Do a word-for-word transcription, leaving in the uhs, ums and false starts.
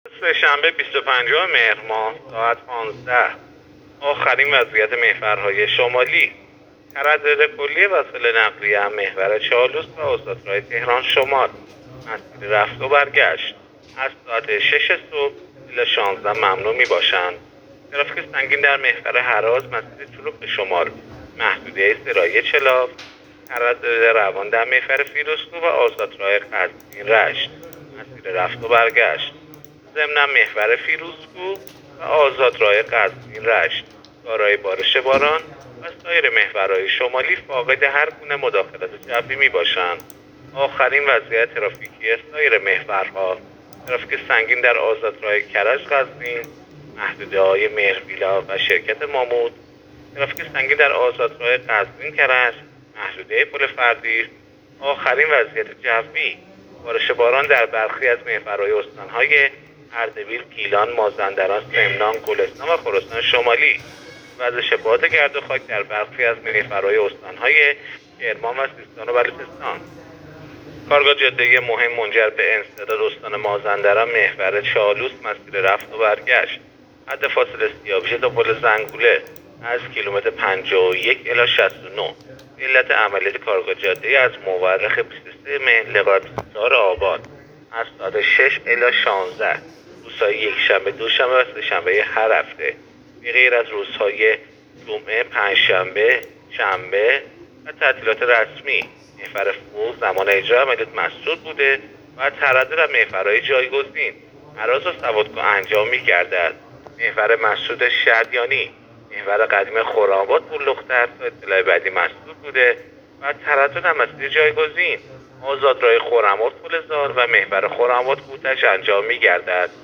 سه‌شنبه بیست و پنجم مهر ماه ساعت پانزده. آخرین وضعیت محورهای شمالی. تردد کلی وسایل نقلیه محور چالوس و آزادراه تهران شمال مسیر رفت و برگشت از ساعت شش صبح الی شانزده ممنوع می باشند. ترافیک سنگین در محور هراز مسیر جنوب شمال محدوده سرایی چلاف. تردد روان در محور فیروزکوه و آزادراه قزوین رشت مسیر رفت و برگشت. ضمن محور فیروزکوه و آزادراه قزوین رشت دارای بارش باران و سایر محورهای شمالی فاقد هر گونه مداخلت جوی می باشند. آخرین وضعیت ترافیکی سایر محورها: ترافیک سنگین در آزادراه کرج قزوین، محدوده های مهرویلا و شرکت مامود. ترافیک سنگین در آزادراه قزوین کرج، محدوده پل فردیس. آخرین وضعیت جوی: بارش باران در برخی از محورهای استانهای اردبیل، گیلان، مازندران، سمنان، گلستان و خراسان شمالی. وزش باد گرد و خاک در برخی از محورهای استانهای کرمان و سیستان و بلوچستان. کارگاه جاده مهم منجر به انسداد استان مازندران محور چالوس مسیر رفت و برگشت. حد فاصله سیاوش تا پل زنگوله از کیلومتر پنجاه و یک الی شصت و نه. علت عملیات کارگاه جاده از مورخ بیست و سه مهر لغایه بیست و چهار آبان از ساعت شش الی شانزده روزهای یکشنبه، دوشنبه و سه‌شنبه هر هفته، به غیر از روزهای جمعه، پنجشنبه، شنبه و تعطیلات رسمی. محور فوق زمان اجرا عملیات مسدود بوده و تردد در محورهای جایگزین هراز و سوادکوه انجام می‌گردد. محور مسدود شادیانی، محور قدیم خرم‌آباد بولوختر تا اطلاع بعدی مسدود بوده و تردد در مسیر جایگزین آزادراه خرم‌آباد پل زار و محور خرم‌آباد کوتش انجام می‌گردد.